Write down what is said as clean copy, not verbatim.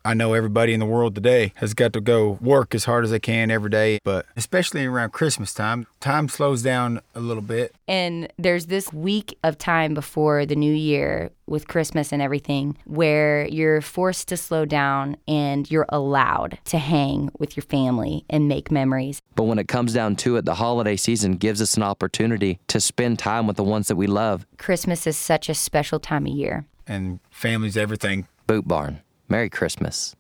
I know everybody in the world today has got to go work as hard as they can every day, but especially around Christmas time slows down a little bit. And there's this week of time before the new year with Christmas and everything where you're forced to slow down and you're allowed to hang with your family and make memories. But when it comes down to it, the holiday season gives us an opportunity to spend time with the ones that we love. Christmas is such a special time of year. And family's everything. Boot Barn. Merry Christmas.